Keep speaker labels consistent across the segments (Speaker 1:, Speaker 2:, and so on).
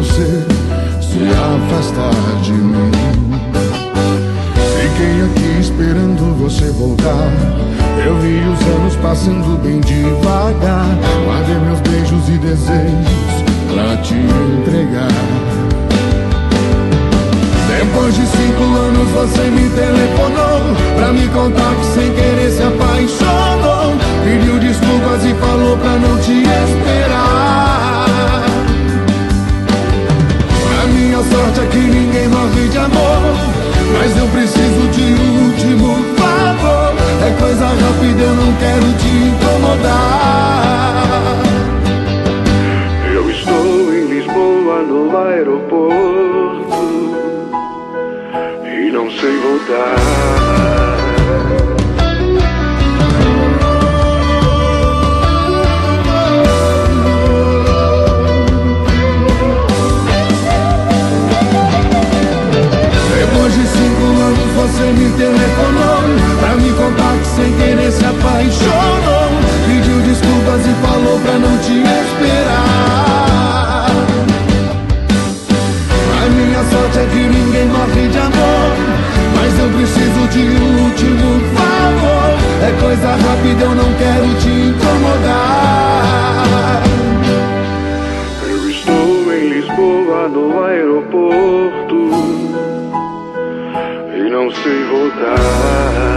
Speaker 1: você se afastar de mim. Fiquei aqui esperando você voltar. Eu vi os anos passando bem devagar. Guardei meus beijos e desejos pra te entregar. Depois de 5 anos você me telefonou pra me contar que sem querer se apaixonou. Pediu desculpas e falou pra não te esperar. A minha sorte é que ninguém morre de amor, mas eu preciso de último favor. É coisa rápida, eu não quero te incomodar.
Speaker 2: Eu estou em Lisboa no aeroporto e não sei voltar.
Speaker 1: Depois de 5 anos você me telefonou pra me contar que sem querer se apaixonou. Pediu desculpas e falou pra não te esperar. A minha sorte é que ninguém morre de amor, mas eu preciso de último favor. É coisa rápida, eu não quero te incomodar.
Speaker 2: Eu estou em Lisboa no aeroporto e não sei voltar.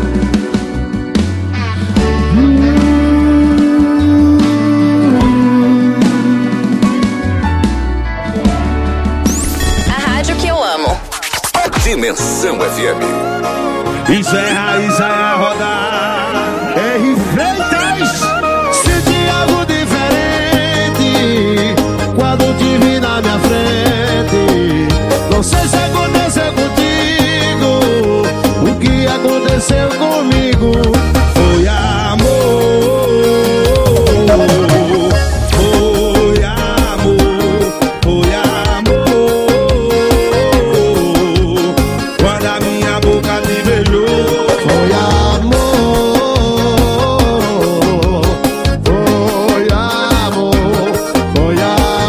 Speaker 3: A rádio que eu amo.
Speaker 4: Dimensão FM.
Speaker 5: Isso é raiz, é rodar. R. Freitas. Senti algo diferente quando te vi na minha frente. Não sei se aconteceu contigo o que aconteceu comigo. Foi amor. Foi amor. Foi amor. Quando a minha boca te beijou. Foi amor. Foi amor. Foi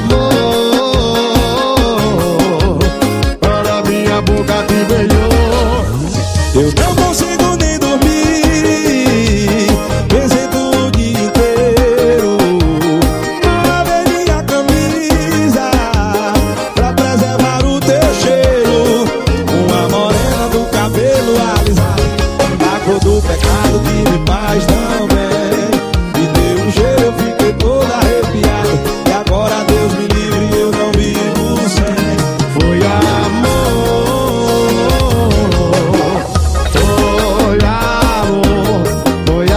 Speaker 5: amor. Quando a minha boca te beijou. Eu não consigo nem dormir, pensei o dia inteiro. Não lavei minha camisa pra preservar o teu cheiro. Uma morena do cabelo alisado, da cor do pecado, tive paz também. Me deu um cheiro, eu fiquei todo arrepiado. E agora Deus me livre, eu não vivo sem. Foi amor. Foi amor. Foi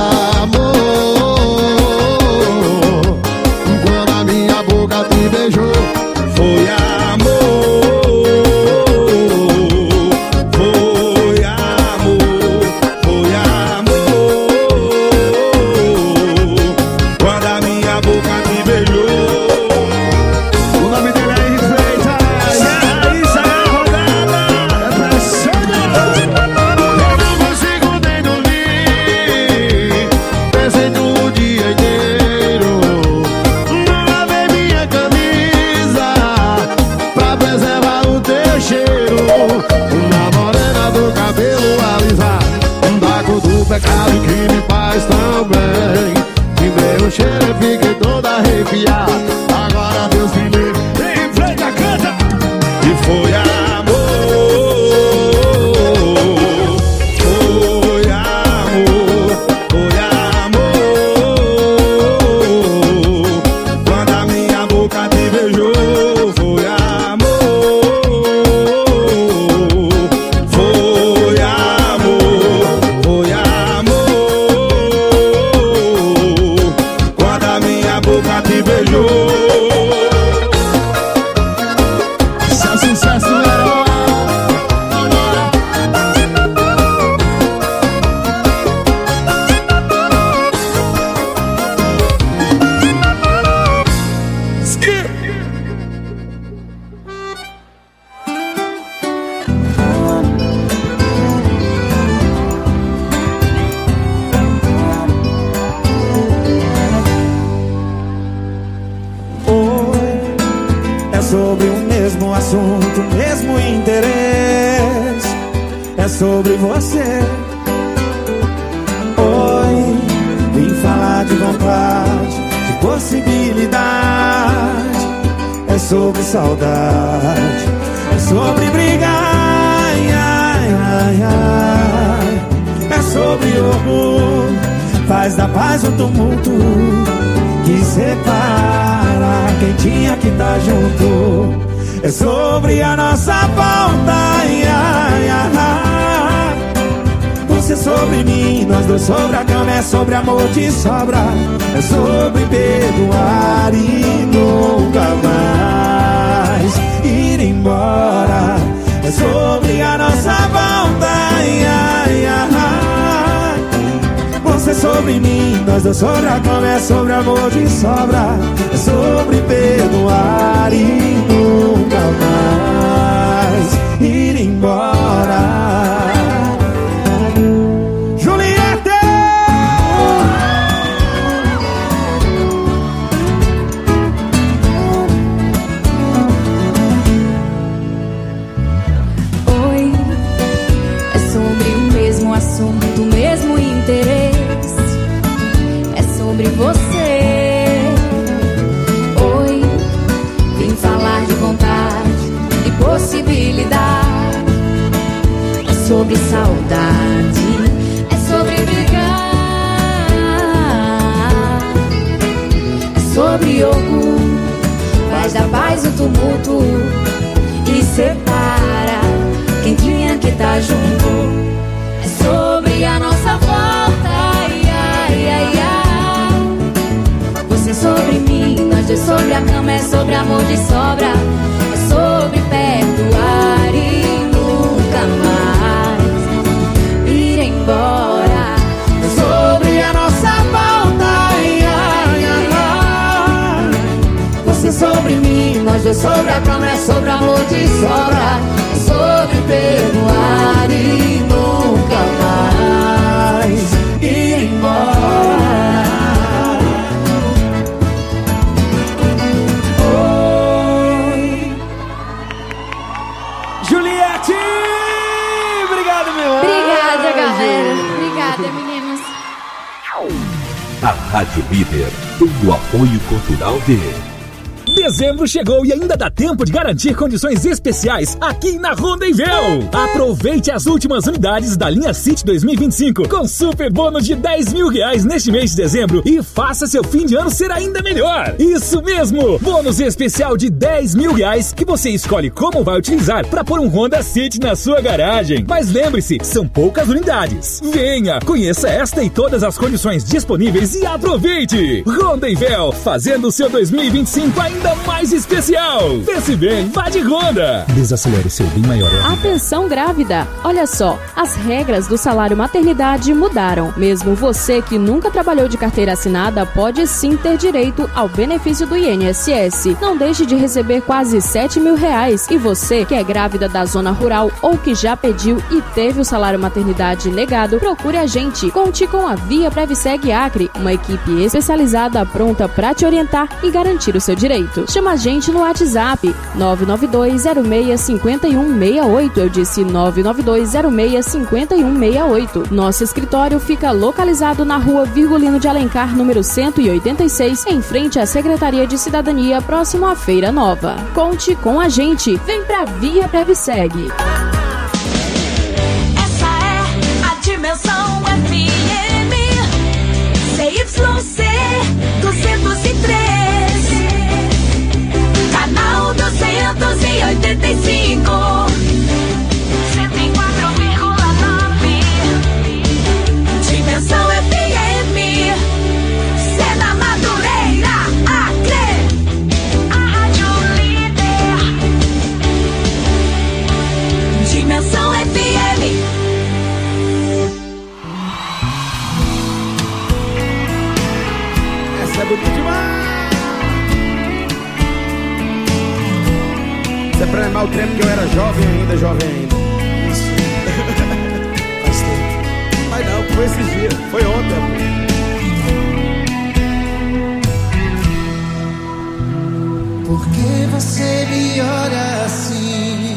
Speaker 5: amor. Quando a minha boca te beijou. Foi amor. Foi amor. Foi amor. Quando a minha boca te beijou. O nome dele é R. Freitas. Isso é a rodada. É pressão. Eu não consigo nem dormir, pensei o dia inteiro. Não lavei minha camisa sobre o mesmo assunto, o mesmo interesse. É sobre você. Oi, vim falar de vontade, de possibilidade. É sobre saudade, é sobre brigar, ai, ai, ai. É sobre orgulho, faz da paz um tumulto que separa quem tinha que estar junto. É sobre a nossa volta, ai, ai, ai. Você sobre mim, nós dois sobre a cama. É sobre amor de sobra. É sobre perdoar e nunca mais ir embora. É sobre a nossa volta, ai, ai, ai. Você sobre mim, nós dois sobre a cama. É sobre amor de sobra. É sobre perdoar e nunca mais ir embora.
Speaker 3: Do mesmo interesse, é sobre você. Oi, vim falar de vontade, de possibilidade. É sobre saudade, é sobre brigar. É sobre orgulho, faz da paz o tumulto e separa quem tinha que estar junto. Sobre a nossa volta, ai, ai, ai, ai. Você sobre mim, nós dois sobre a cama. É sobre amor de sobra. É sobre perdoar e nunca mais ir embora. É sobre a nossa volta, ai, ai, ai, ai. Você sobre mim, nós dois sobre a cama. É sobre amor de sobra. É sobre perdoar e nunca mais ir embora. Oi.
Speaker 5: Juliette! Obrigado, meu anjo.
Speaker 3: Obrigada, galera. Obrigada, meninas.
Speaker 4: A Rádio Líder tem o apoio cultural de...
Speaker 6: Dezembro chegou e ainda dá tempo de garantir condições especiais aqui na Rondevel. Aproveite as últimas unidades da linha City 2025 com super bônus de R$10.000 neste mês de dezembro e faça seu fim de ano ser ainda melhor. Isso mesmo, bônus especial de R$10.000 que você escolhe como vai utilizar para pôr um Honda City na sua garagem. Mas lembre-se, são poucas unidades. Venha, conheça esta e todas as condições disponíveis e aproveite. Rondevel, fazendo o seu 2025 ainda mais especial. Pense bem, vá de Honda. Desacelere seu bem maior.
Speaker 7: Atenção grávida, olha só, as regras do salário maternidade mudaram. Mesmo você que nunca trabalhou de carteira assinada pode sim ter direito ao benefício do INSS. Não deixe de receber quase R$7.000. E você que é grávida da zona rural ou que já pediu e teve o salário maternidade negado, procure a gente. Conte com a Via Previseg Acre, uma equipe especializada pronta para te orientar e garantir o seu direito. Chama a gente no WhatsApp 992065168. Eu disse 992065168. Nosso escritório fica localizado na rua Virgulino de Alencar, número 186, em frente à Secretaria de Cidadania, próximo à Feira Nova. Conte com a gente. Vem pra Via Previseg.
Speaker 8: Essa é a Dimensão FM CYC 203, canal 285, 104,9. Dimensão FM, Sena Madureira, Acre, a Rádio Líder. Dimensão FM.
Speaker 5: Essa é bonita demais. Isso é pra lembrar o tempo que eu era jovem ainda. Isso. Faz tempo. Mas não, foi esses dias. Foi ontem. Por que você me olha assim?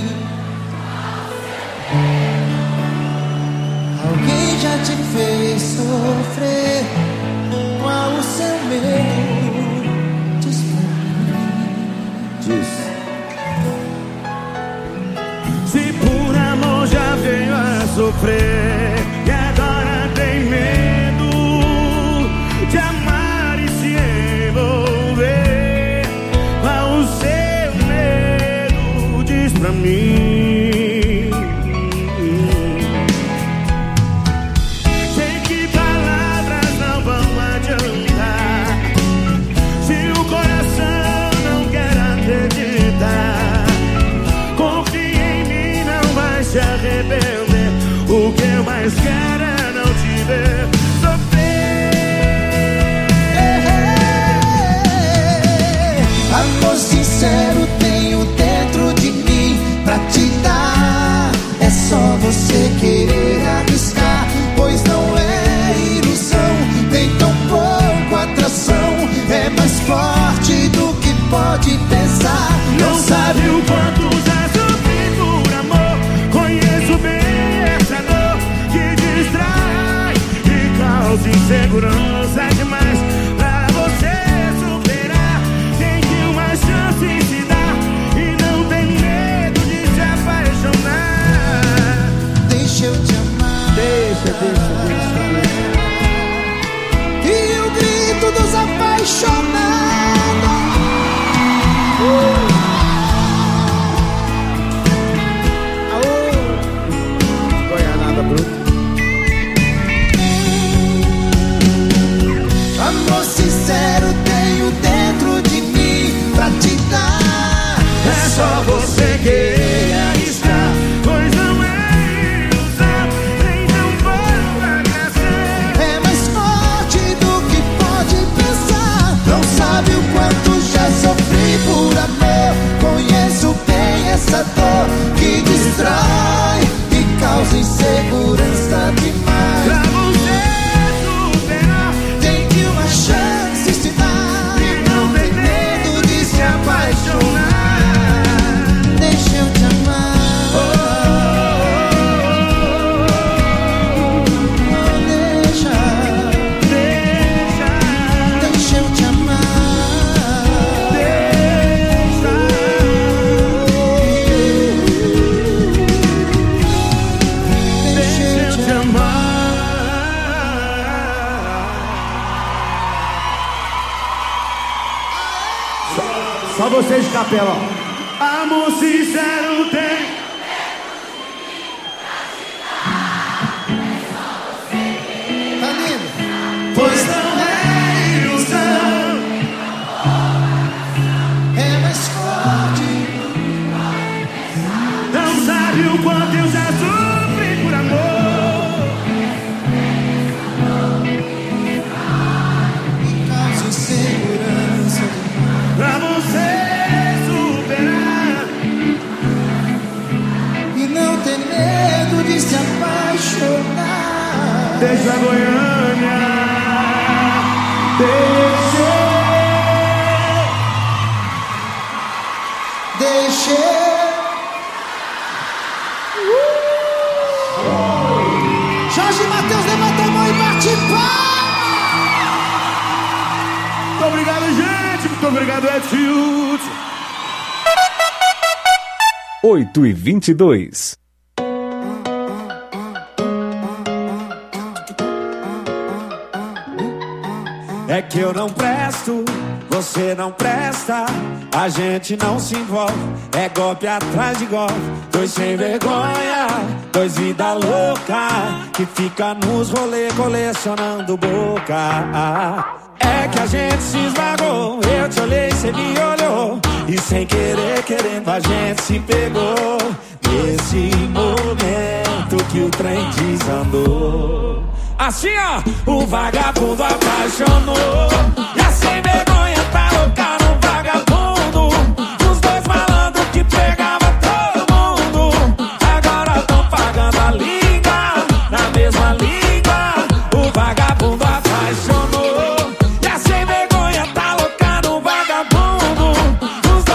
Speaker 5: Alguém já te fez sofrer? Qual o seu medo? Diz pra mim. Diz.
Speaker 2: Se por amor já veio a sofrer e agora tem medo de amar e se envolver, qual o seu medo? Diz pra mim. Sei que palavras não vão adiantar se o coração não quer acreditar. Confie em mim, não vai se arrepender. O que eu mais quero é não te ver sofrer.
Speaker 5: Amor sincero tenho dentro de mim pra te dar. É só você querer arriscar, pois não é ilusão, tem tão pouco atração. É mais forte do que pode pensar.
Speaker 2: Não sabe o quanto já sofri por amor. Conheço bem essa dor que distrai e causa insegurança demais. Pra você superar, tem que uma chance se dar e não tem medo de se apaixonar.
Speaker 5: Deixa eu te amar.
Speaker 2: Deixa.
Speaker 5: E o grito dos apaixonados.
Speaker 2: Goianada bruta.
Speaker 5: Amor sincero tenho dentro de mim pra te dar.
Speaker 2: É só você querer arriscar, pois não é ilusão, nem tão pouco atração.
Speaker 5: É mais forte do que pode pensar. Não sabe o quanto já sofri por amor. Conheço bem essa dor que distrai e causa insegurança demais.
Speaker 2: Pra você superar,
Speaker 5: Tem que uma chance se dar.
Speaker 2: e não tem medo de se apaixonar.
Speaker 5: Deixa eu te amar. Deixa eu te amar. Deixa eu te
Speaker 2: Só vocês de capela, ó. Amor sincero tem.
Speaker 5: Tá lindo?
Speaker 2: Pois não é ilusão.
Speaker 5: É mais forte.
Speaker 2: Não sabe o quanto eu já sofri por amor.
Speaker 5: E causa insegurança.
Speaker 2: Pra você superar,
Speaker 5: E não ter medo de se apaixonar.
Speaker 2: deixa a Goiânia.
Speaker 5: Deixa. Jorge Matheus, levanta a mão e bate palma.
Speaker 2: Muito obrigado, gente. Muito obrigado, Edfield.
Speaker 4: 8h22.
Speaker 5: É que eu não presto, você não presta, a gente não se envolve, é golpe atrás de golpe. Dois sem vergonha, dois vida louca, que fica nos rolê colecionando boca. É que a gente se esvagou, eu te olhei, cê me olhou, e sem querer, querendo a gente se pegou. Nesse momento que o trem desandou, assim ó, o vagabundo apaixonou. E a sem vergonha tá louca no vagabundo. Os dois malandros que pegava todo mundo agora tão pagando a língua, na mesma língua. O vagabundo apaixonou. E a sem vergonha tá louca no vagabundo. Os dois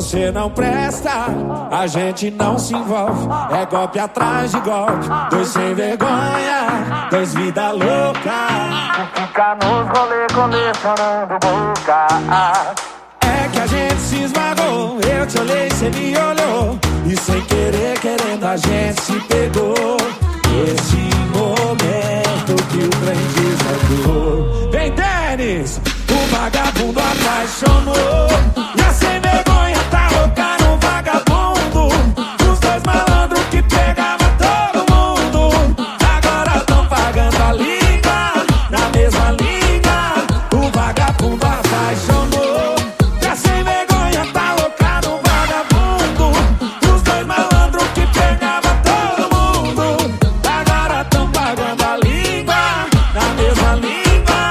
Speaker 5: você não presta, a gente não se envolve. É golpe atrás de golpe, dois sem vergonha, dois vida louca.
Speaker 2: Fica nos rolê colecionando boca.
Speaker 5: É que a gente se esmagou, eu te olhei, cê me olhou, e sem querer, querendo, a gente se pegou. Esse momento que o trem desandou. Vem, Denis, o vagabundo apaixonou. E a sem vergonha tá louca no vagabundo. Os dois malandros que pegava todo mundo agora tão pagando a língua, na mesma língua. O vagabundo apaixonou. E a sem vergonha tá louca no vagabundo. Os dois malandros que pegava todo mundo agora tão pagando a língua, na mesma língua.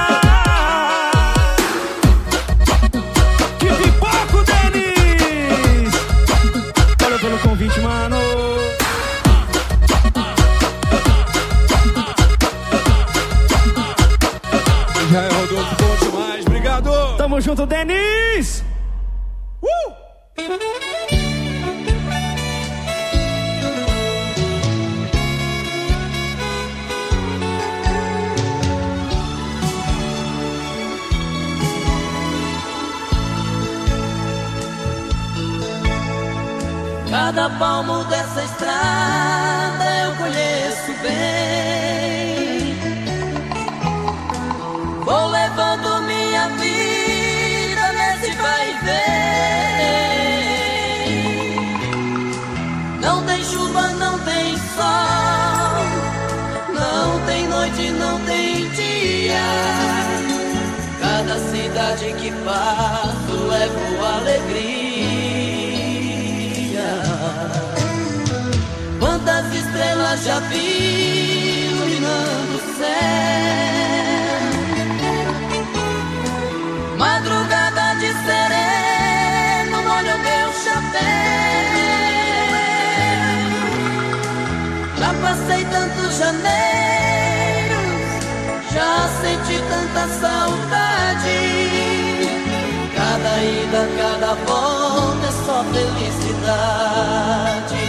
Speaker 5: Que pipoco, Denis!
Speaker 2: Valeu pelo convite, mano.
Speaker 5: Já é Rodolfo, bom demais, obrigado!
Speaker 2: Tamo junto, Denis!
Speaker 8: Cada palmo dessa estrada eu conheço bem. Vou levando minha vida nesse vai e vem. Não tem chuva, não tem sol, não tem noite, não tem dia. Cada cidade que passo levo alegria. Quantas estrelas já vi iluminando o céu. Madrugada de sereno, molho meu chapéu. Já passei tantos janeiros, já senti tanta saudade. Cada ida, cada volta é só felicidade.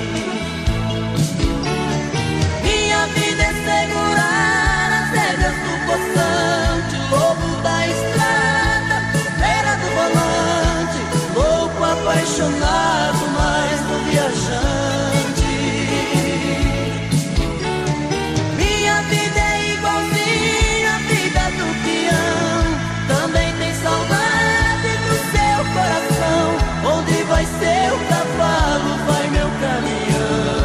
Speaker 8: Minha vida é segurar as rédeas do poçante, lobo da estrada, beira do volante, louco, apaixonado, mais do viajante. Minha vida é igualzinha à vida do peão, também tem saudade do seu coração. Onde vai seu cavalo, vai meu caminhão.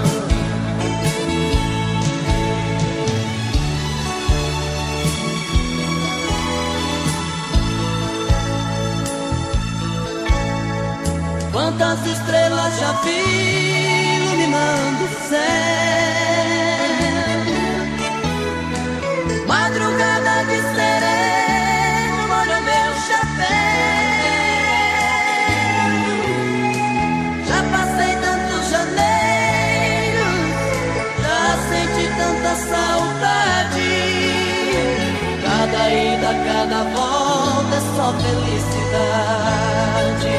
Speaker 8: Quantas estrelas já vi iluminando o céu. Madrugada de sereno, molho meu chapéu. Já passei tantos janeiros, já senti tanta saudade. Cada ida, cada volta é só felicidade.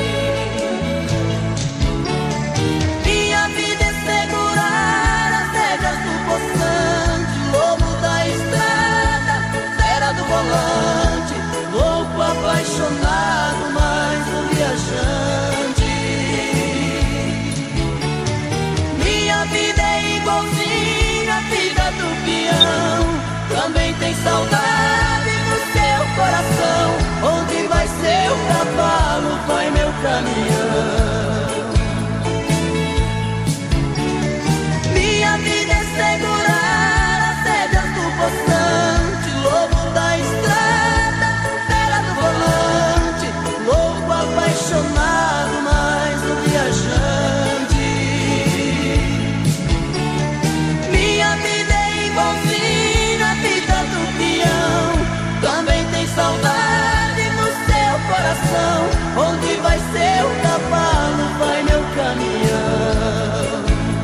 Speaker 8: Minha vida é segurar as rédeas do poçante, lobo da estrada, fera do volante, louco, apaixonado, mais um viajante. Minha vida é igualzinha à vida do peão, também tem saudade no seu coração. Onde vai seu cavalo, vai meu caminhão. Minha vida é segurar as rédeas do poçante, lobo da estrada, fera do volante, louco, apaixonado, mais um viajante. Minha vida é igualzinha à vida do peão, também tem saudade no seu coração. Onde vai seu cavalo, vai meu caminhão.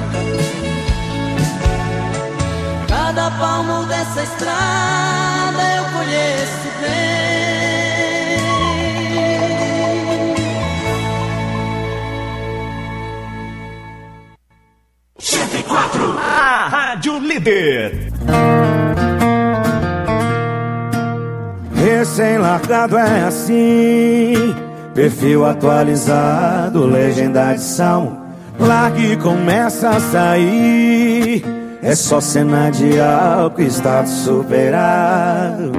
Speaker 8: Cada palmo dessa estrada eu conheço bem.
Speaker 6: Líder.
Speaker 2: Recém-largado é assim, perfil atualizado, legenda de salmo. Largue e começa a sair, é só cena de álcool, status superado.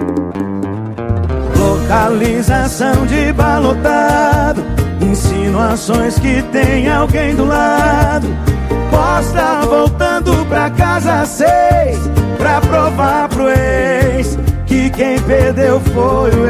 Speaker 2: Localização de balotado, insinuações que tem alguém do lado. Posta voltando pra casa às 6, pra provar pro ex que quem perdeu foi o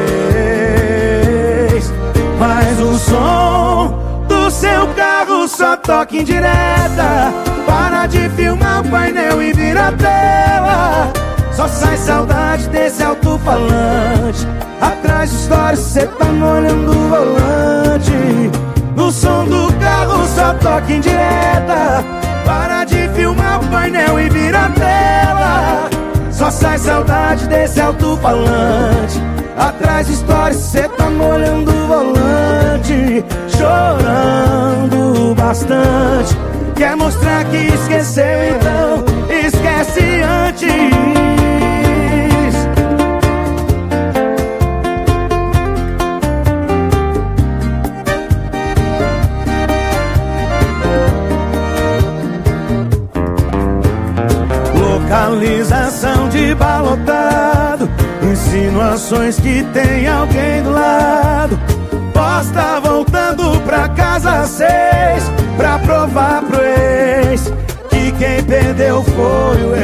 Speaker 2: ex. Mas o som do seu carro só toca em direta. Para de filmar o painel e vira a tela. Só sai saudade desse alto-falante. Atrás de stories cê tá molhando o volante. O som do carro só toca em direta. Para de filmar o painel e vira a tela. Só sai saudade desse alto-falante. Atrás de stories cê tá molhando o volante. Chorando bastante. Quer mostrar que esqueceu, então esquece antes. Localização de balotado, insinuações que tem alguém do lado. Posta voltando pra casa às 6, pra provar pro ex que quem perdeu foi o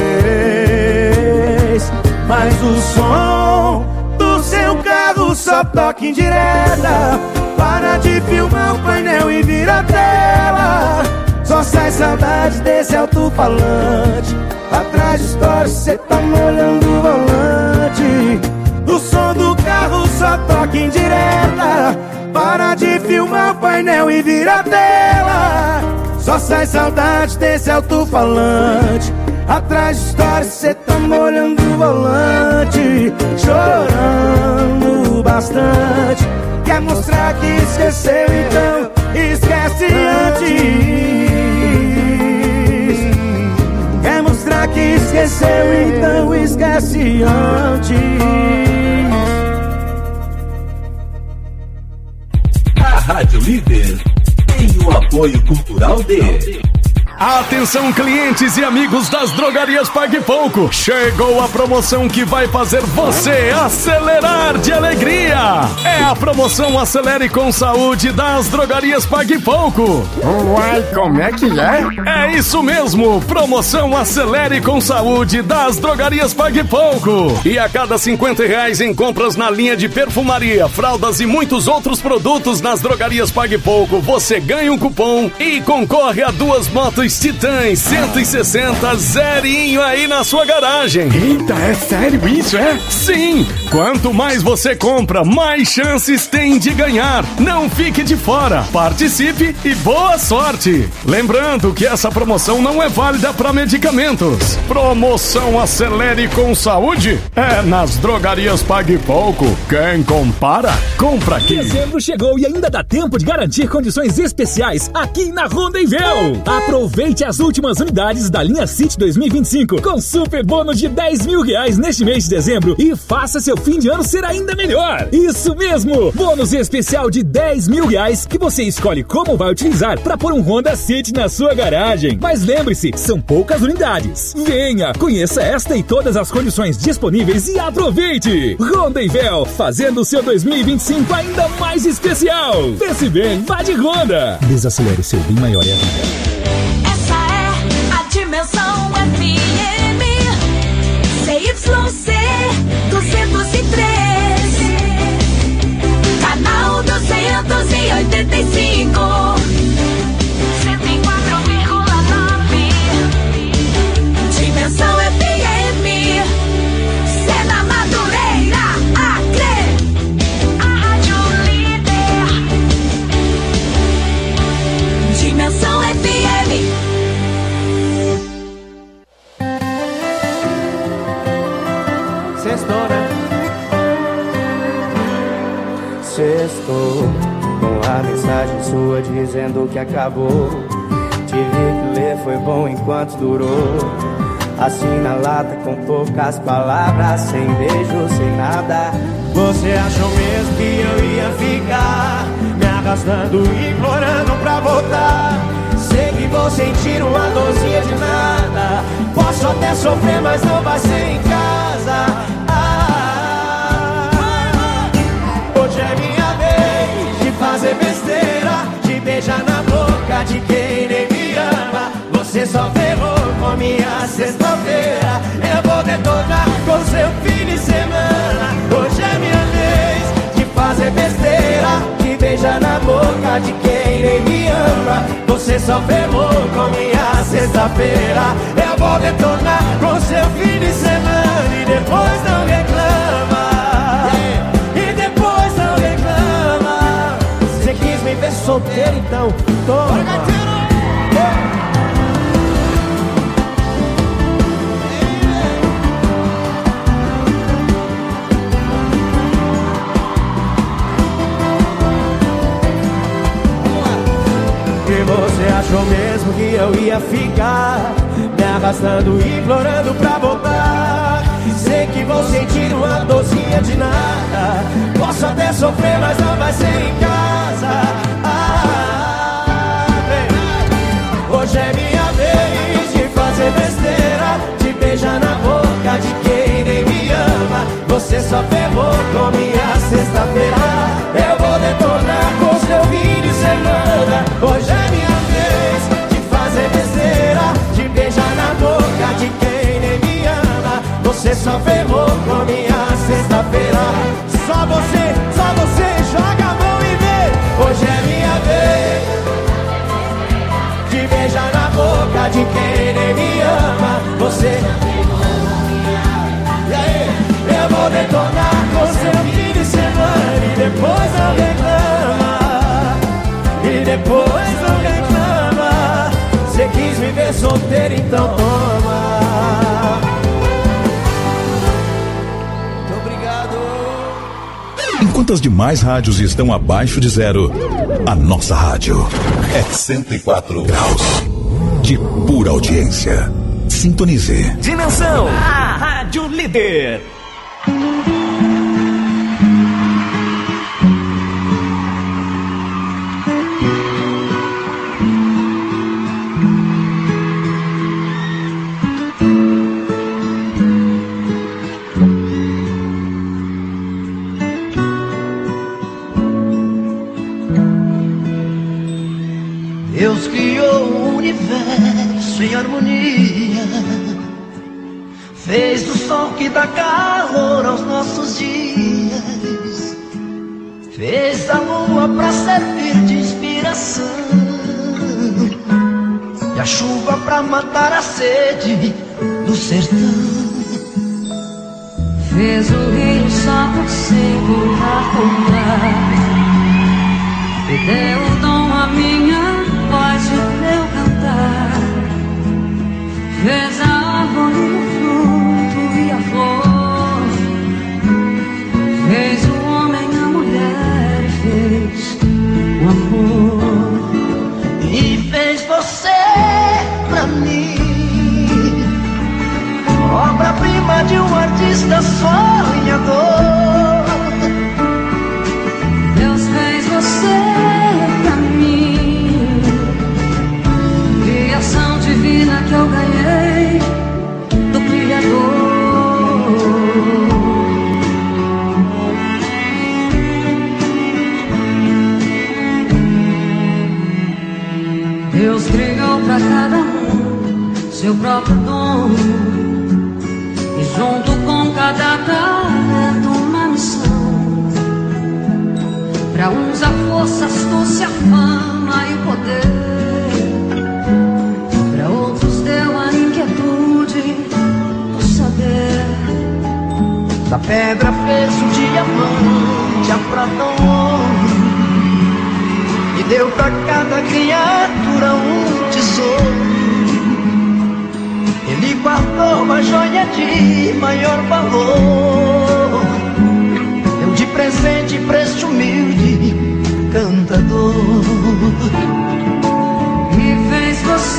Speaker 2: ex. Mas o som do seu carro só toca em direta. Para de filmar o painel e vira a tela. Só sai saudade desse alto-falante. Atrás de stories cê tá molhando o volante. O som do carro só toca em direta. Para de filmar o painel e vira a tela. Só sai saudade desse alto-falante. Atrás de stories cê tá molhando o volante. Chorando bastante. Quer mostrar que esqueceu, então esquece antes. Quer mostrar que esqueceu, então esquece antes.
Speaker 4: A Rádio Líder tem o apoio cultural de...
Speaker 6: Atenção, clientes e amigos das drogarias Pague Pouco. Chegou a promoção que vai fazer você acelerar de alegria. É a promoção Acelere com Saúde das drogarias Pague Pouco.
Speaker 9: Uai, como é que é?
Speaker 6: É isso mesmo, promoção Acelere com Saúde das drogarias Pague Pouco. E a cada R$50 em compras na linha de perfumaria, fraldas e muitos outros produtos nas drogarias Pague Pouco, você ganha um cupom e concorre a 2 motos Titãs 160 zerinho aí na sua garagem.
Speaker 9: Eita, é sério isso, é?
Speaker 6: Sim! Quanto mais você compra, mais chances tem de ganhar. Não fique de fora. Participe e boa sorte. Lembrando que essa promoção não é válida para medicamentos. Promoção Acelere com Saúde é nas drogarias Pague Pouco. Quem compara, compra aqui. Dezembro chegou e ainda dá tempo de garantir condições especiais aqui na Rondonvel. Aproveite as últimas unidades da linha City 2025 com super bônus de R$10.000 neste mês de dezembro e faça seu fim de ano ser ainda melhor. Isso mesmo! Bônus especial de R$10.000 que você escolhe como vai utilizar para pôr um Honda City na sua garagem. Mas lembre-se, são poucas unidades. Venha, conheça esta e todas as condições disponíveis e aproveite! Rondonvel, fazendo o seu 2025 ainda mais especial. Pense bem, vá de Honda. Desacelere o seu bem maior é a vida.
Speaker 10: Dimensão FM CYC 203 canal 285 104,9 Dimensão FM Sena Madureira Acre a Rádio Líder Dimensão FM.
Speaker 2: Sextou com a mensagem sua dizendo que acabou.
Speaker 11: Tive que ler, foi bom enquanto durou. Assim na lata com poucas palavras, sem beijo, sem nada.
Speaker 2: Você achou mesmo que eu ia ficar me arrastando, implorando pra voltar? Sei que vou sentir uma dorzinha de nada. Posso até sofrer, mas não vai ser em casa. Hoje é minha vez de fazer besteira, de beijar na boca de quem nem me ama. Você só ferrou com minha sexta-feira. Eu vou detonar com seu fim de semana. Hoje é minha vez de fazer besteira, de beijar na boca de quem nem me ama. Você só ferrou com minha sexta-feira. Eu vou detonar com seu fim de semana. E depois não reclama, e depois não reclama. Você quis me ver solteiro, então toma. E você achou mesmo que eu ia ficar me arrastando, implorando pra voltar? Sei que vou sentir uma dorzinha de nada. Posso até sofrer, mas não vai ser em casa. Hoje é minha vez de fazer besteira, de beijar na boca de quem nem me ama. Você só ferrou com minha sexta-feira. Eu vou detonar com seu fim de semana. Hoje é minha vez de fazer besteira, de beijar na boca de quem nem me ama. Você só ferrou com minha sexta-feira. Só você joga a mão e vê. Hoje é minha vez de beijar na boca de quem nem me ama. Você. E aí? Eu vou detonar com seu fim de semana. E depois não reclama, e depois não reclama. Você quis me ver solteiro, então toma. Muito obrigado.
Speaker 12: Enquanto as demais rádios estão abaixo de zero, a nossa rádio é 104 graus de pura audiência. Sintonize.
Speaker 6: Dimensão, a rádio líder.
Speaker 8: Deus criou o universo em harmonia, fez do sol que dá calor aos nossos dias, fez a lua pra servir de inspiração e a chuva pra matar a sede do sertão.
Speaker 10: Fez o rio só por circular, me deu o dom a minha voz de meu cantar, fez a árvore, o fruto e a flor, fez o homem, a mulher e fez o amor,
Speaker 8: e fez você pra mim, obra-prima de um artista sonhador.
Speaker 10: Deus fez você pra mim, criação divina que eu ganhei do Criador. Deus criou pra cada um seu próprio dom, e junto com cada talento uma missão. Pra uns a força, astúcia, a fama e o poder, pra outros deu a inquietude do saber.
Speaker 8: Da pedra fez o diamante, a prata, o ouro, e deu pra cada criatura um tesouro. Ele guardou uma joia de maior valor, deu de presente pra este humilde cantador.
Speaker 10: E fez você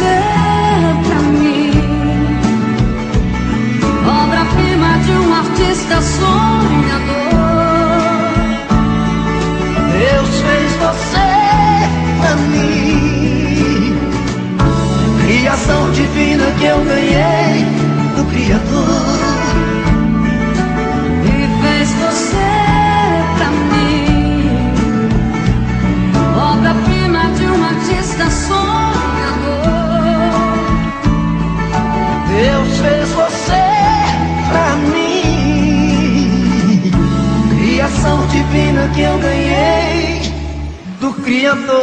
Speaker 13: do Criador.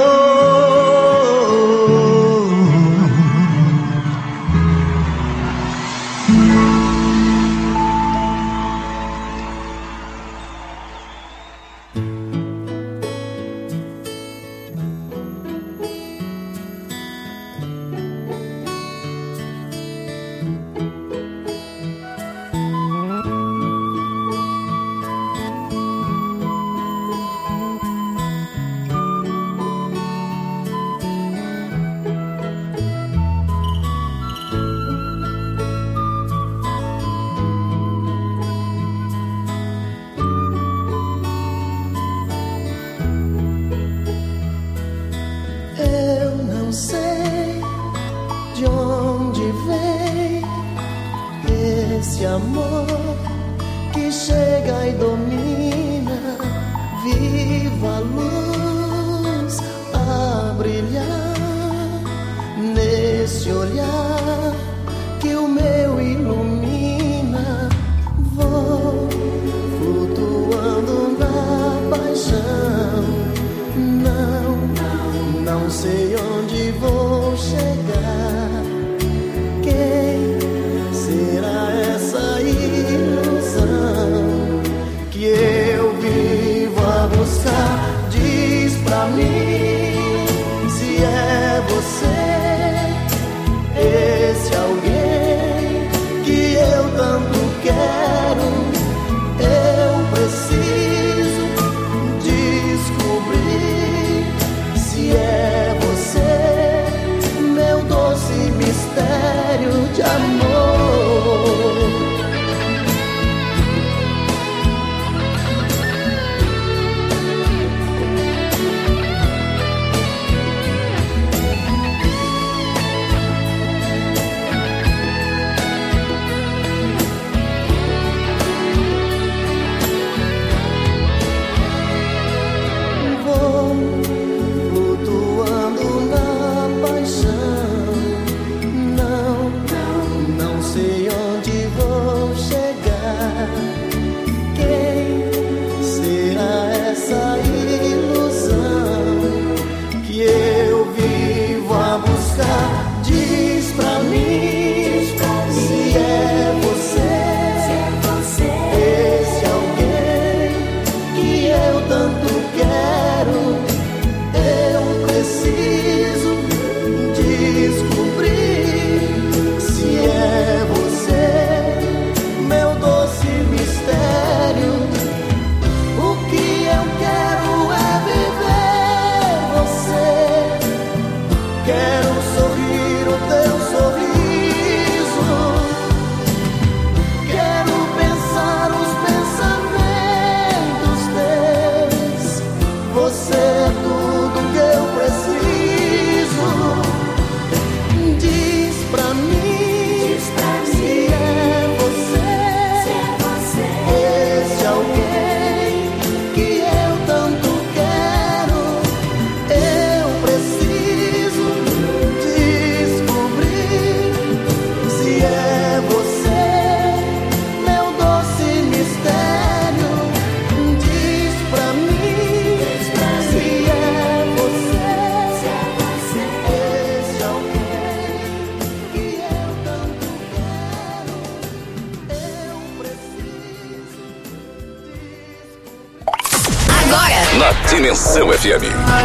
Speaker 14: Dimensão FM.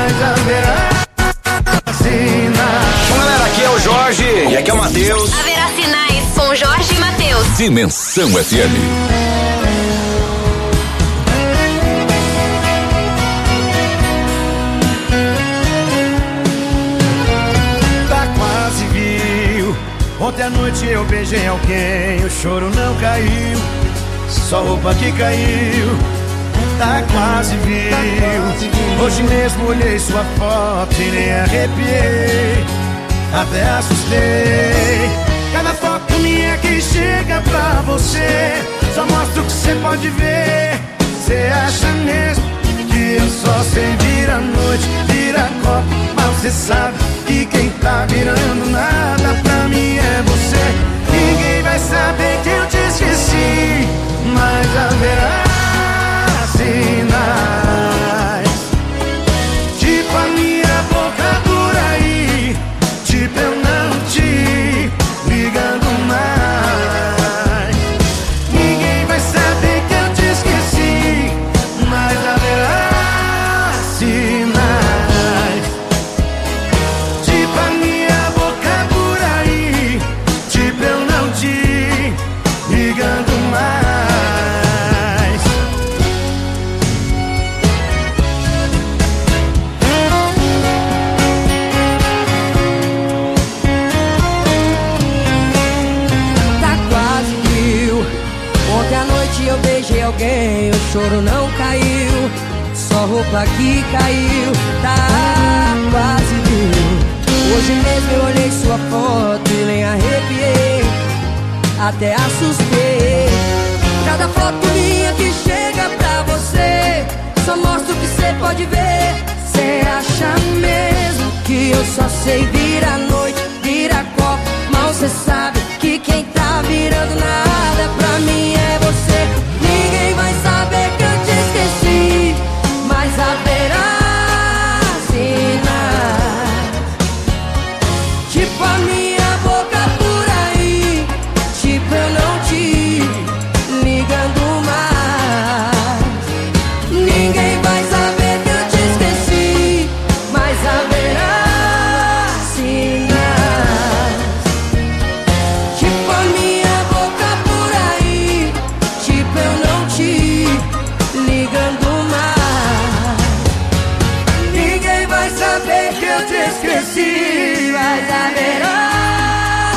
Speaker 15: Bom, galera, aqui é o Jorge e aqui é o Matheus.
Speaker 16: Haverá sinais com Jorge e Matheus.
Speaker 14: Dimensão FM.
Speaker 2: Tá quase viu. Ontem à noite eu beijei alguém, o choro não caiu, só roupa que caiu. Tá quase viu. Hoje mesmo olhei sua foto e nem arrepiei, até assustei. Cada foto minha que chega pra você só mostra o que você pode ver. Você acha mesmo que eu só sei virar noite, virar copo, mas você sabe que quem tá virando nada pra mim é você. Ninguém vai saber que eu te esqueci, mas haverá sinais de
Speaker 13: roupa que caiu, tá quase viu. Hoje mesmo eu olhei sua foto e nem arrepiei, até assustei. Cada foto minha que chega pra você só mostra o que cê pode ver. Cê acha mesmo que eu só sei virar noite, virar copo? Mal cê sabe que quem tá virando nada pra mim é você. Ninguém vai saber que eu te esqueci, mas haverá sinais, tipo a minha boca por aí, tipo eu não te ligando mais. Ninguém vai saber que eu te esqueci, mas haverá sinais, tipo a minha boca por aí, tipo eu não te ligando mais. Ninguém vai saber que eu te esqueci, mas haverá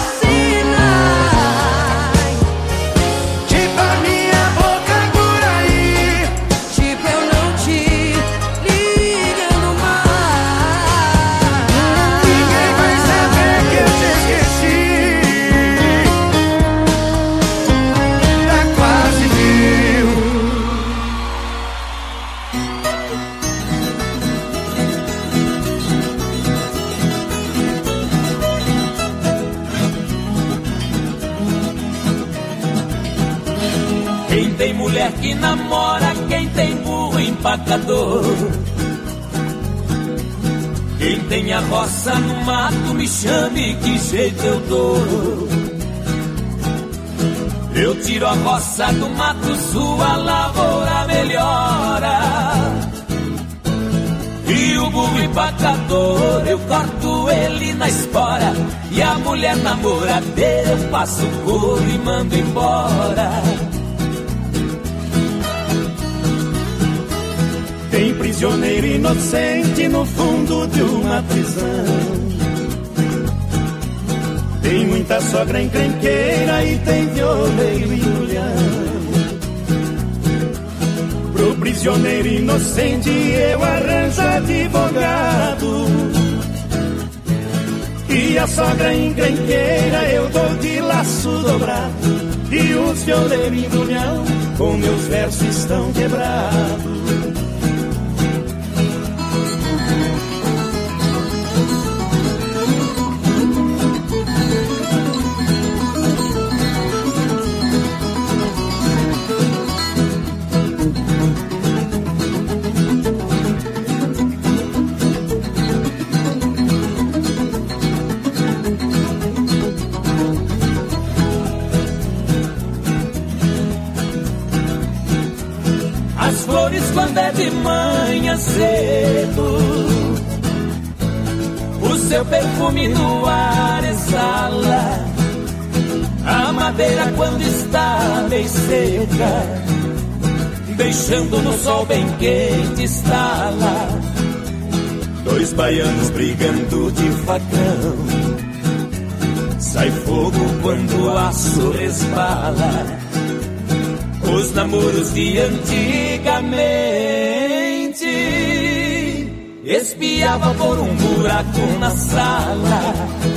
Speaker 13: sinais, tipo a minha boca por aí, tipo eu não te ligando mais. Ninguém vai saber que eu te esqueci, tá quase viu.
Speaker 14: Quem tem mulher que namora, quem tem burro empacador, quem tem a roça no mato, me chame que jeito eu dou. Eu tiro a roça do mato, sua lavoura melhora. E o burro empacador, eu corto ele na espora. E a mulher namoradeira, eu passo o couro e mando embora.
Speaker 2: Tem prisioneiro inocente no fundo de uma prisão. Tem muita sogra encrenqueira e tem violeiro e mulher. Pro prisioneiro inocente eu arranjo advogado, e a sogra encrenqueira eu dou de laço dobrado. E os violeiros e mulher com meus versos estão quebrados.
Speaker 14: As flores quando é de manhã cedo, o seu perfume no ar exala. A madeira quando está bem seca, deixando no sol bem quente estala. Dois baianos brigando de facão, sai fogo quando o aço resbala. Os namoros de antigamente espiava por um buraco na sala.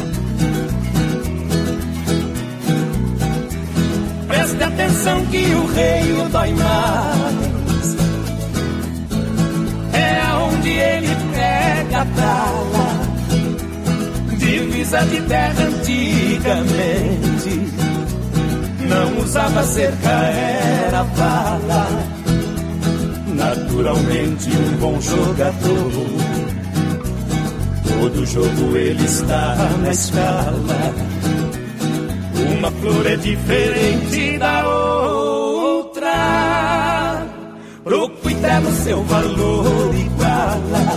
Speaker 14: Preste atenção que o rei dói mais, é aonde ele pega a tala. Divisa de terra antigamente não usava cerca, era bala. Naturalmente um bom jogador, todo jogo ele está na escala. Uma flor é diferente da outra, pro cuidado seu valor iguala.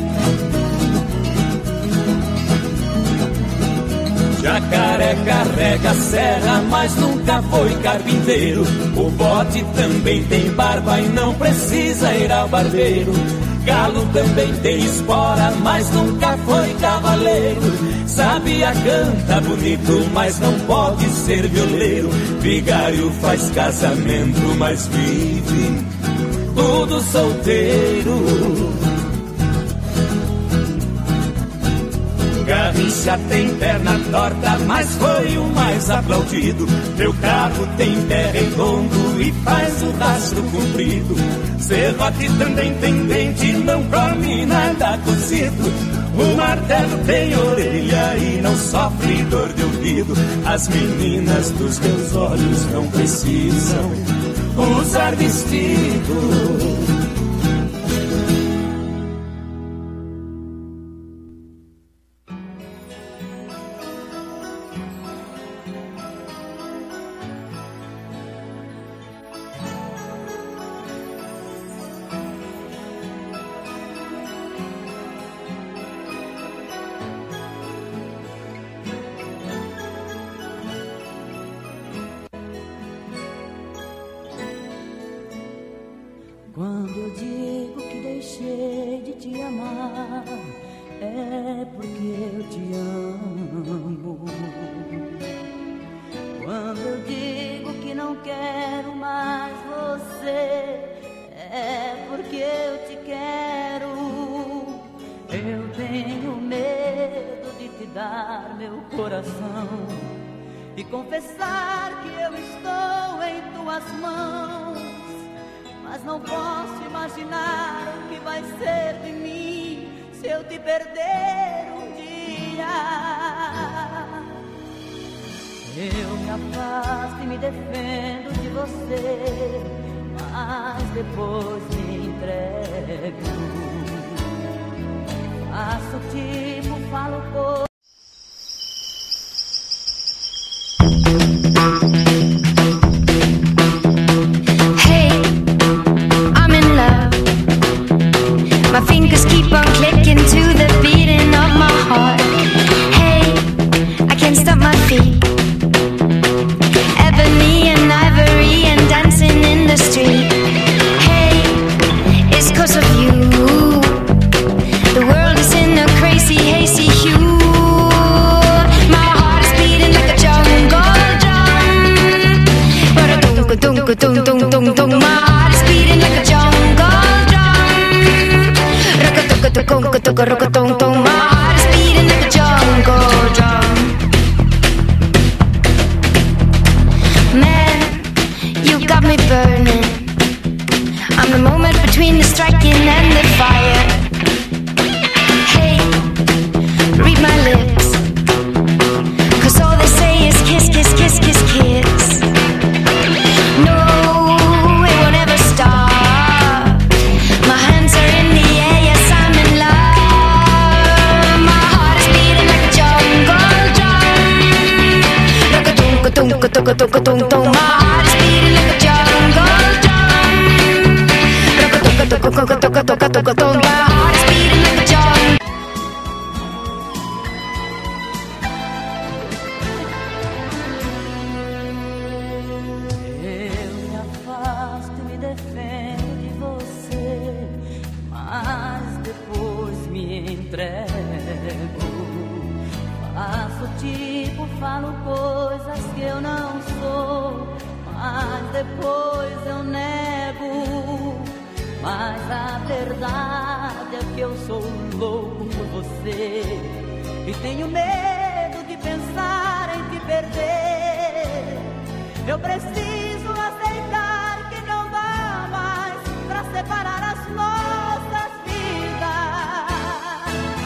Speaker 14: Jacaré carrega carrega a serra, mas nunca foi carpinteiro. O bote também tem barba e não precisa ir ao barbeiro. Galo também tem espora, mas nunca foi cavaleiro. Sabia, canta bonito, mas não pode ser violeiro. Vigário faz casamento, mas vive tudo solteiro. Garrincha tem perna torta, mas foi o mais aplaudido. Meu carro tem pé redondo e faz o rastro comprido. Serrote também tem dente, não come nada cozido. O martelo tem orelha e não sofre dor de ouvido. As meninas dos meus olhos não precisam usar vestido.
Speaker 10: Quando eu digo que deixei de te amar, é porque eu te amo. Quando eu digo que não quero mais você, é porque eu te quero. Eu tenho medo de te dar meu coração e confessar que eu estou em tuas mãos. Mas não posso imaginar o que vai ser de mim se eu te perder um dia. Eu me afasto e me defendo de você, mas depois me entrego. Faço tipo, falo por...
Speaker 17: My fingers keep on clicking to the beating of my heart. Hey, I can't stop my feet. Ebony and ivory and dancing in the street. Hey, it's 'cause of you. The world is in a crazy, hazy hue. My heart is beating like a jungle drum. Ba-da-dum-ka-dum-ka-dum-dum-dum-dum. My heart is beating like a jungle drum. My heart is beating like a jungle drum. Man, you got me burning. I'm the moment between the striking and the fire. Hey, read my lips, 'cause all they say is kiss, kiss, kiss, kiss, kiss. No, it won't ever stop. My hands are in the air, yes, I'm in love. My heart is beating like a jungle drum. Rock-a-dunk-a-dunk-a-dunk-a-dunk-a-dunk. My heart is beating like a jungle drum. Rock-a-dunk-a-dunk-a-dunk-a-dunk-a-dunk. My heart is beating like a jungle.
Speaker 10: Eu me afasto e me defendo de você, mas depois me entrego. Faço tipo, falo coisas que eu não sou, mas depois eu nego. Mas a verdade é que eu sou louco por você e tenho medo de pensar em te perder. Eu preciso aceitar que não dá mais pra separar as nossas vidas.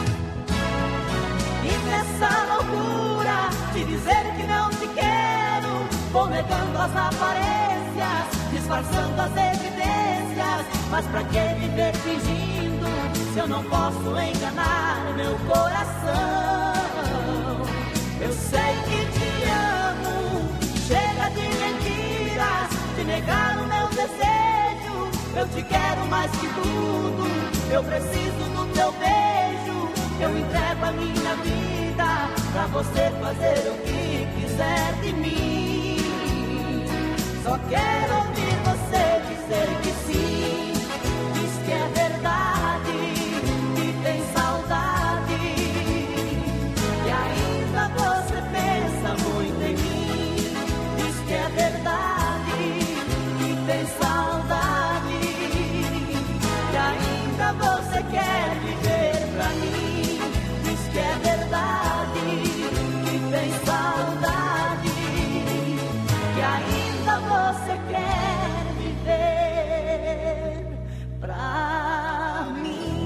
Speaker 10: E nessa loucura de dizer que não te quero, vou negando as aparências, disfarçando as evidências. Mas pra que viver fingindo se eu não posso enganar meu coração? Eu sei que te amo, chega de mentiras, de negar o meu desejo. Eu te quero mais que tudo, eu preciso do teu beijo. Eu entrego a minha vida pra você fazer o que
Speaker 8: quiser de mim. Só quero ouvir você dizer que sim. Diz que é verdade, que tem saudade, e ainda você pensa muito em mim. Diz que é verdade, que tem saudade, e ainda você quer viver pra mim. Diz que é verdade, que tem saudade, que ainda você quer viver pra mim.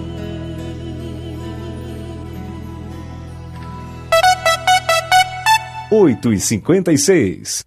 Speaker 18: 8h56.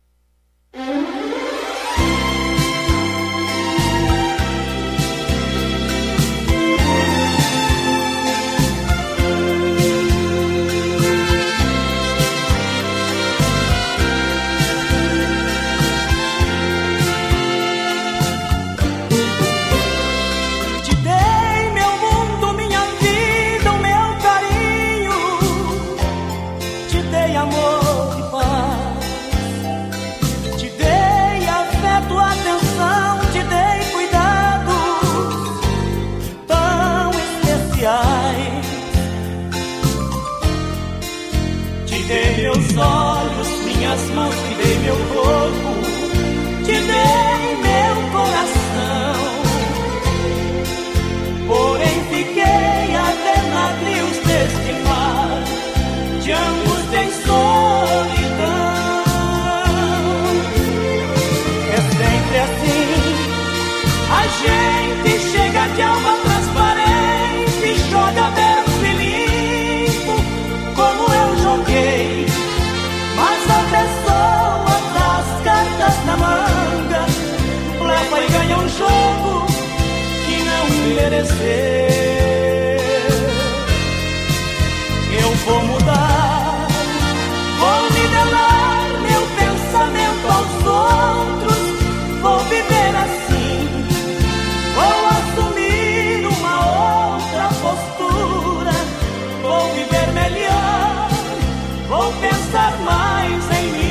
Speaker 14: Meus olhos, minhas mãos, te dei meu corpo, te dei meu coração. Porém fiquei a ver navios deste mar, de angústia e solidão. É sempre assim, a gente chega de alma transparente, joga aberto e limpo, como eu joguei. Mas a pessoa das cartas na manga leva e ganha um jogo que não mereceu. Eu vou mudar, vou nivelar meu pensamento aos outros, vou viver assim, vou assumir uma outra postura, vou viver melhor, vou pensar mais em mim.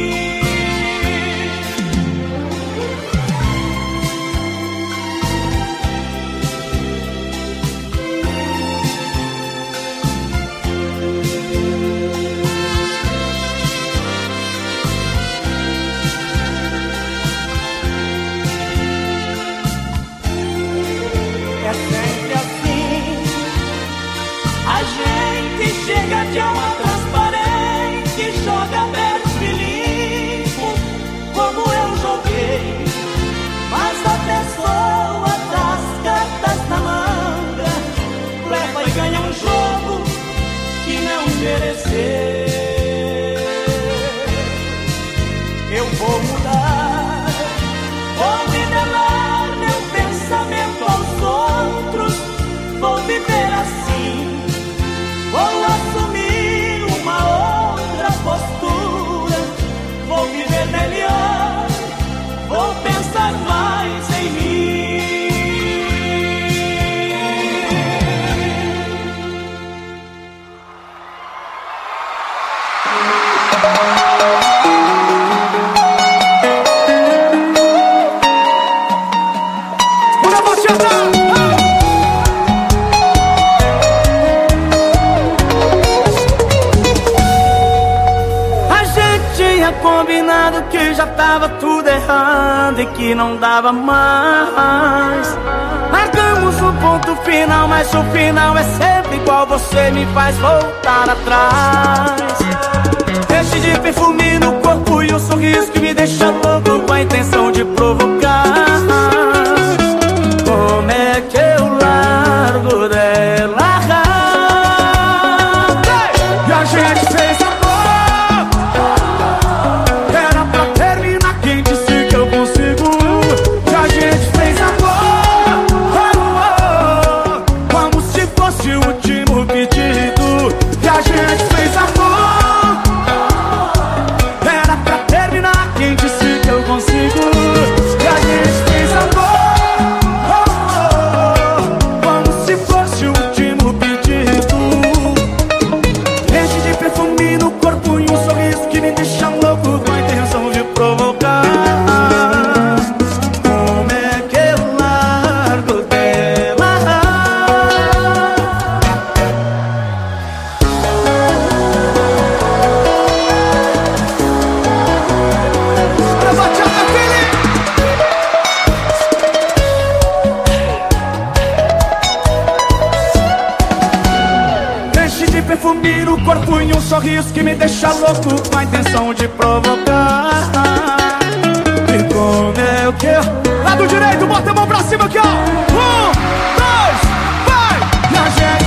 Speaker 14: É sempre assim, a gente chega de alma transparente, joga aberto e limpo, como eu joguei. Mas a pessoa das cartas na manga leva e ganha um jogo que não mereceu. Eu vou mudar, vou nivelar meu pensamento aos outros, vou viver assim, vou assumir uma outra postura, vou viver melhor, vou pensar mais em mim. Combinado que já tava tudo errado e que não dava mais. Marcamos um ponto final, mas o final é sempre igual. Você me faz voltar atrás. Enche de perfume no corpo e um sorriso que me deixa louco, com a intenção de provocar. Como é que eu largo dela? E a gente fez amor.
Speaker 2: perfume no corpo e um sorriso que me deixa louco com a intenção de provocar. E como é que eu... Lado direito, bota a mão pra cima aqui, ó. 1, 2, vai! E a gente...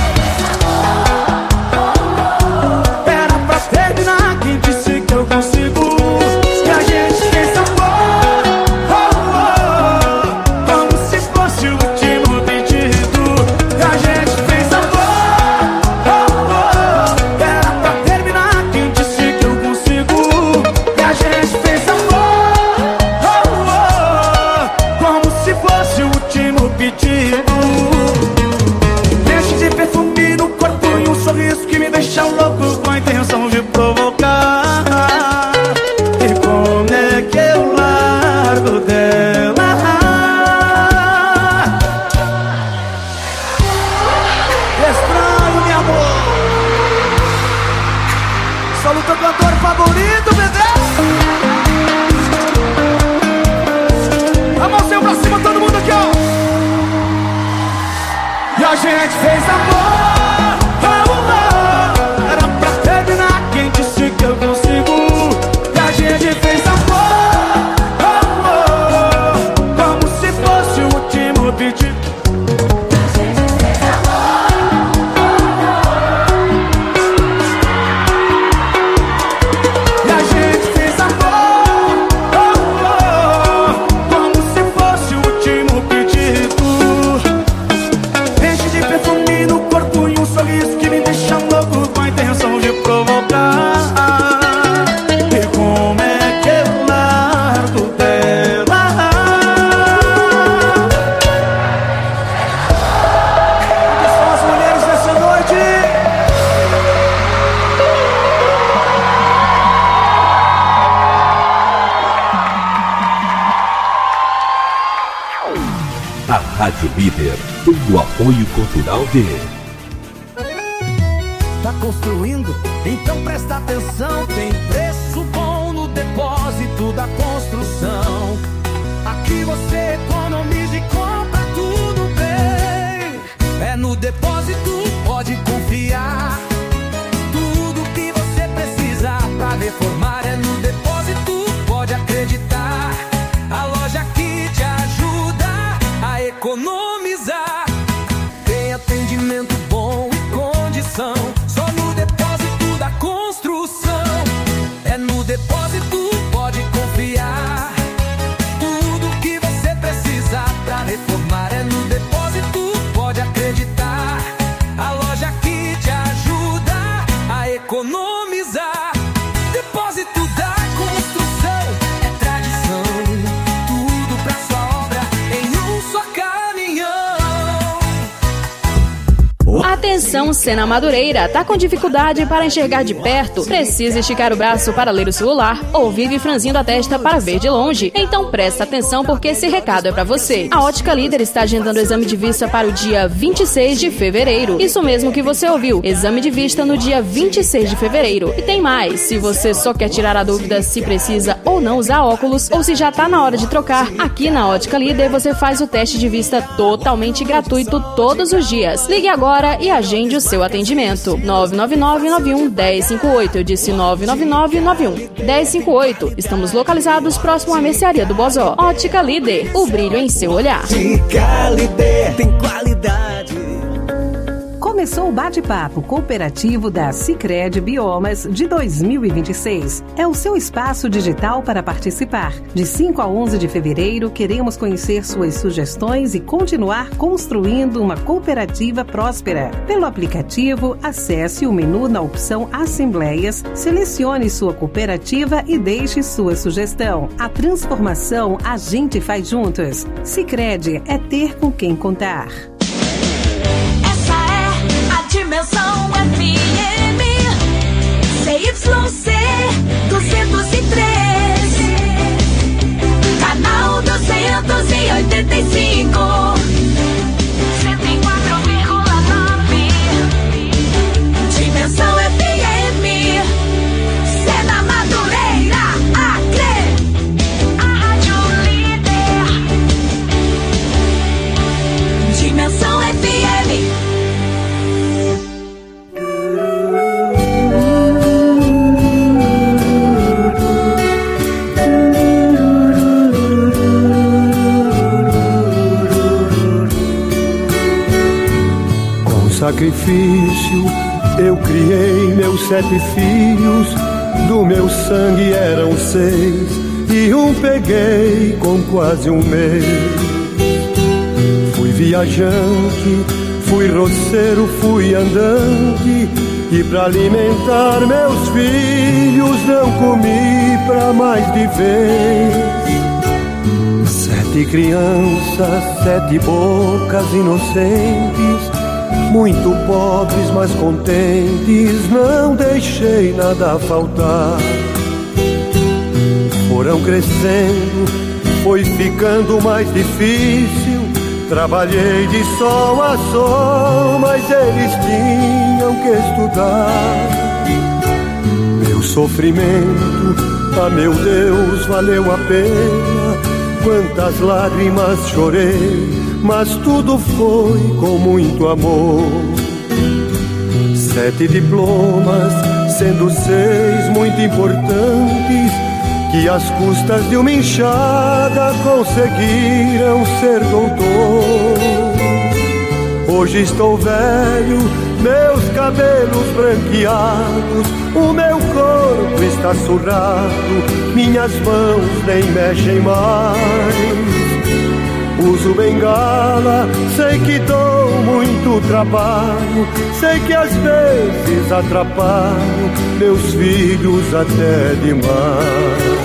Speaker 2: Era pra terminar, quem disse que eu consigo? E a gente fez amor, oh, oh, como se fosse o último pedido. E a gente fez amor, oh, oh, era pra terminar, quem disse que eu consigo? E a gente fez amor, oh, oh, como se fosse o último pedido. Enche de perfume no corpo e um sorriso que me deixa louco com a intenção de provocar. E como é que eu largo dela? Estranho, meu amor. Só o teu cantor favorito, bebê. A mãozinha pra cima, todo mundo aqui, ó. E a gente fez amor, oh, oh. Era pra terminar, quem disse que eu consigo? E a gente fez amor, oh, oh, como se fosse o último pedido. E a gente fez amor, oh, oh, como se fosse o último pedido. Enche de perfume no corpo e um sorriso que me deixa louco com a intenção de provocar. E como é que eu largo dela? Onde são as mulheres nessa noite?
Speaker 4: A Rádio Líder tem o apoio cultural de...
Speaker 2: Tá construindo? Então presta atenção. Tem preço bom no depósito da construção. Aqui você economiza e compra tudo bem. É no depósito, pode confiar. Tudo que você precisa pra reformar é no depósito, pode acreditar. A loja que te ajuda a economizar. Tem atendimento bom e condição. Só no depósito da construção. É no depósito, pode confiar. Tudo que você precisa pra reformar é no depósito, pode acreditar. A loja que te ajuda a economizar. Depósito da construção é tradição. Tudo pra sua obra em um só caminhão.
Speaker 7: Atenção, Sena Madureira, tá com dificuldade para enxergar de perto? Precisa esticar o braço para ler o celular ou vive franzindo a testa para ver de longe? Então presta atenção porque esse recado é para você. A Ótica Líder está agendando o exame de vista para o dia 26 de fevereiro. Isso mesmo que você ouviu, exame de vista no dia 26 de fevereiro. E tem mais, se você só quer tirar a dúvida se precisa ou não usar óculos ou se já tá na hora de trocar, aqui na Ótica Líder você faz o teste de vista totalmente gratuito todos os dias. Ligue agora e agende o seu atendimento. 999-91-1058. Eu disse 999-91-1058. Estamos localizados próximo à mercearia do Bozó. Ótica Líder, o brilho em seu olhar.
Speaker 2: Ótica Líder tem qualidade.
Speaker 19: Começou o bate-papo cooperativo da Sicredi Biomas de 2026. É o seu espaço digital para participar. De 5 a 11 de fevereiro, queremos conhecer suas sugestões e continuar construindo uma cooperativa próspera. Pelo aplicativo, acesse o menu na opção Assembleias, selecione sua cooperativa e deixe sua sugestão. A transformação a gente faz juntos. Sicredi é ter com quem contar.
Speaker 8: Dimensão FM CYC 203, canal 285, 104,9. Dimensão FM, Sena Madureira, Acre, a Rádio Líder. Dimensão FM.
Speaker 20: sacrifício eu criei meus 7 filhos, do meu sangue eram 6 e um peguei com quase um mês. Fui viajante, fui roceiro, fui andante, e pra alimentar meus filhos não comi pra mais de vez. 7 crianças, 7 bocas inocentes, muito pobres mas contentes, não deixei nada faltar. Foram crescendo, foi ficando mais difícil, trabalhei de sol a sol, mas eles tinham que estudar. Meu sofrimento, ah meu Deus, valeu a pena. Quantas lágrimas chorei, mas tudo foi com muito amor. 7 diplomas, sendo 6 muito importantes, que às custas de uma enxada conseguiram ser doutor. Hoje estou velho, meus cabelos branqueados, o meu corpo está surrado, minhas mãos nem mexem mais. Uso bengala, sei que dou muito trabalho, sei que às vezes atrapalho meus filhos até demais.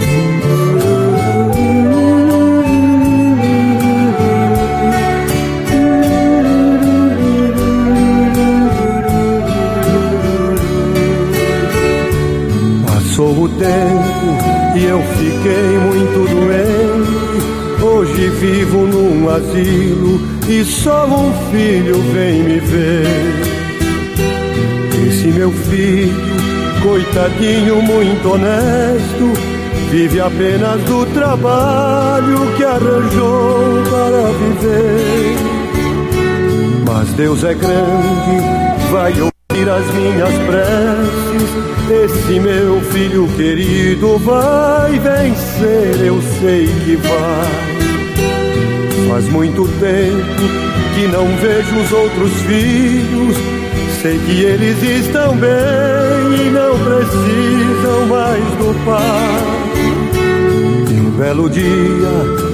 Speaker 20: Passou o tempo e eu fiquei muito doente. Hoje vivo num asilo e só um filho vem me ver. Esse meu filho, coitadinho, muito honesto, vive apenas do trabalho que arranjou para viver. Mas Deus é grande, vai ouvir as minhas preces. Esse meu filho querido vai vencer, eu sei que vai. Faz muito tempo que não vejo os outros filhos, sei que eles estão bem e não precisam mais do pai. E um belo dia